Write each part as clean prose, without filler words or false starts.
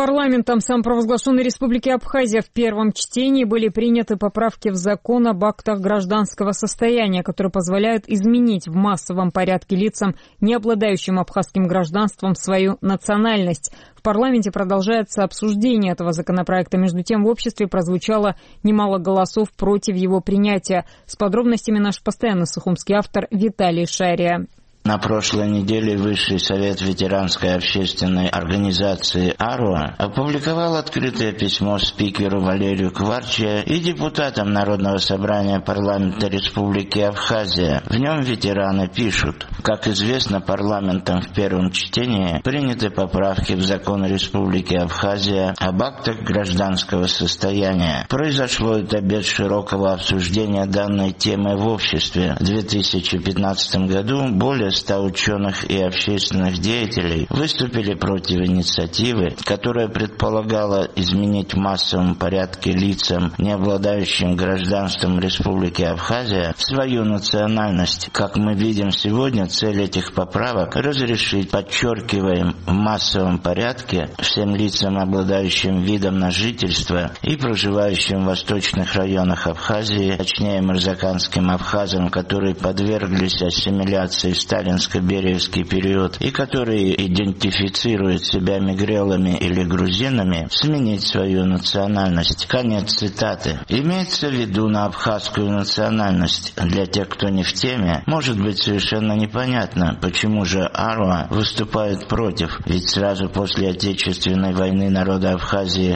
Парламентом самопровозглашенной Республики Абхазия в первом чтении были приняты поправки в закон об актах гражданского состояния, которые позволяют изменить в массовом порядке лицам, не обладающим абхазским гражданством, свою национальность. В парламенте продолжается обсуждение этого законопроекта. Между тем, в обществе прозвучало немало голосов против его принятия. С подробностями наш постоянный сухумский автор Виталий Шария. На прошлой неделе Высший совет ветеранской общественной организации «Аруа» опубликовал открытое письмо спикеру Валерию Кварче и депутатам Народного собрания парламента Республики Абхазия. В нем ветераны пишут: как известно, парламентом в первом чтении приняты поправки в закон Республики Абхазия об актах гражданского состояния. Произошло это без широкого обсуждения данной темы в обществе. В 2015 году более 100 ученых и общественных деятелей выступили против инициативы, которая предполагала изменить в массовом порядке лицам, не обладающим гражданством Республики Абхазия, свою национальность. Как мы видим сегодня, цель этих поправок — разрешить, подчеркиваем, в массовом порядке всем лицам, обладающим видом на жительство и проживающим в восточных районах Абхазии, точнее мырзаканским абхазам, которые подверглись ассимиляции в сталинско-бериевский период и которые идентифицируют себя мигрелами или грузинами, сменить свою национальность. Конец цитаты. Имеется в виду на абхазскую национальность. Для тех, кто не в теме, может быть совершенно непонятно, почему же Аруа выступает против. Ведь сразу после Отечественной войны народа Абхазии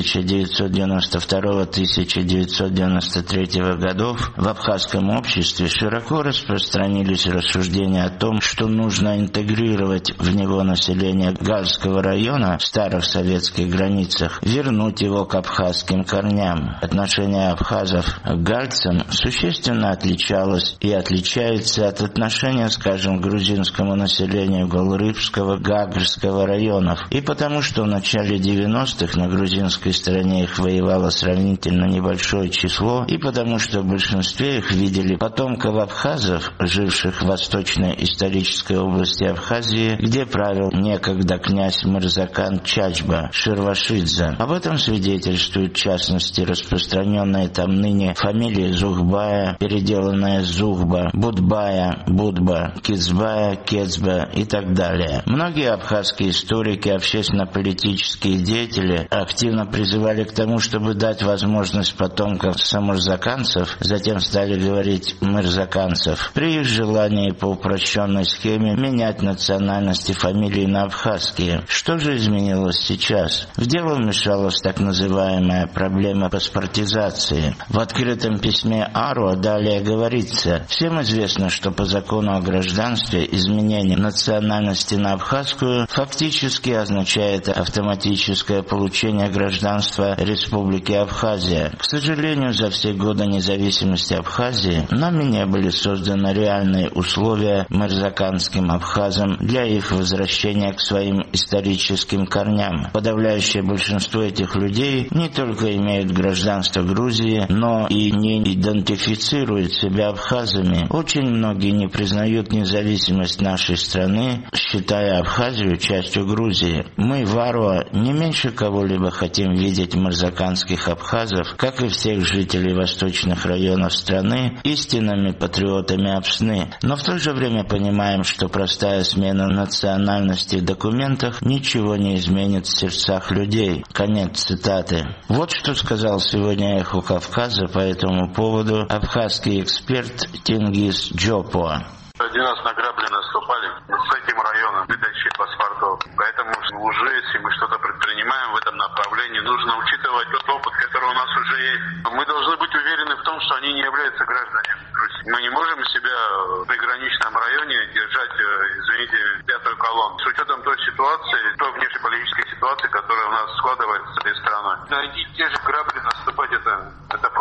1992-1993 годов в абхазском обществе широко распространились рассуждения о том, что нужно интегрировать в него население Гальского района в старых советских границах, вернуть его к абхазским корням. Отношение абхазов к гальцам существенно отличалось и отличается от отношения, скажем, к грузинскому населению Голрыбского, Гагрского районов. И потому, что в начале 90-х на грузинской стороне их воевало сравнительно небольшое число, и потому, что в большинстве их видели потомков абхазов, живших в восточной исторической области Абхазии, где правил некогда князь Мырзакан Чачба Ширвашидзе. Об этом свидетельствуют, в частности, распространенные там ныне фамилии Зухбая, переделанная Зухба, Будбая, Будба, Кицбая, Кецба и так далее. Многие абхазские историки, общественно-политические деятели активно призывали к тому, чтобы дать возможность потомкам самурзаканцев, затем стали говорить мырзаканцев, при их желании по упрощенной схеме менять национальности фамилии на абхазские. Что же изменилось сейчас? В дело вмешалась так называемая проблема паспортизации. В открытом письме Аруа далее говорится: всем известно, что по закону о гражданстве изменение национальности на абхазскую фактически означает автоматическое получение гражданства Республики Абхазия. К сожалению, за все годы независимости Абхазии нами не были созданы реальные условия мырзаканским абхазам для их возвращения к своим историческим корням. Подавляющее большинство этих людей не только имеют гражданство Грузии, но и не идентифицируют себя абхазами. Очень многие не признают независимость нашей страны, считая Абхазию частью Грузии. Мы в Аруа не меньше кого-либо хотим видеть мырзаканских абхазов, как и всех жителей восточных районов страны, истинными патриотами Апсны. Но в то же время понимаем, что простая смена национальности в документах ничего не изменит в сердцах людей. Конец цитаты. Вот что сказал сегодня «Эхо Кавказа» по этому поводу абхазский эксперт Тенгиз Джопуа. Один раз награбли наступали с этим районом выдачи паспортов. Поэтому уже, если мы что-то предпринимаем в этом направлении, нужно учитывать тот опыт, который у нас уже есть. Мы должны быть уверены в том, что они не являются гражданами. Мы не можем себя в приграничном районе держать, извините, пятую колонну. С учетом той ситуации, той внешнеполитической ситуации, которая у нас складывается с этой страной. Найти те же грабли, наступать, это просто очень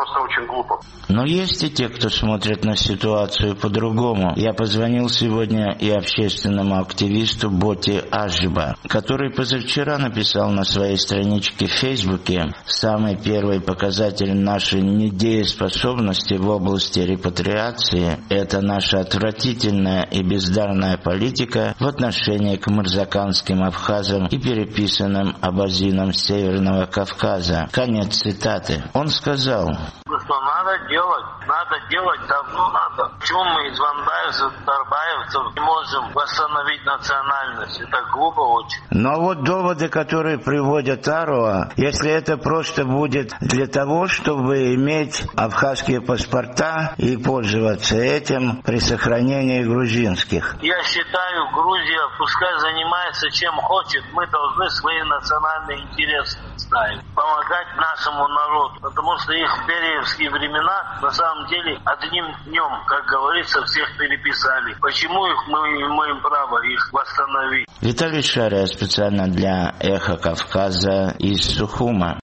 очень глупо. Но есть и те, кто смотрит на ситуацию по-другому. Я позвонил сегодня и общественному активисту Боти Ажиба, который позавчера написал на своей страничке в Фейсбуке: самый первый показатель нашей недееспособности в области репатриации – это наша отвратительная и бездарная политика в отношении к мырзаканским абхазам и переписанным абазинам с Северного Кавказа. Конец цитаты. Он сказал: что надо делать давно надо. Почему мы из вандаевцев, тарбаевцев не можем восстановить национальность? Это глупо очень. Но вот доводы, которые приводят Аруа, если это просто будет для того, чтобы иметь абхазские паспорта и пользоваться этим при сохранении грузинских. Я считаю, Грузия пускай занимается чем хочет, мы должны свои национальные интересы ставить, помогать нашему народу, потому что их в периевские времена на самом деле одним днем, как говорится, всех переписали. Почему мы имеем право их восстановить? Виталий Шария специально для «Эхо Кавказа» из Сухума.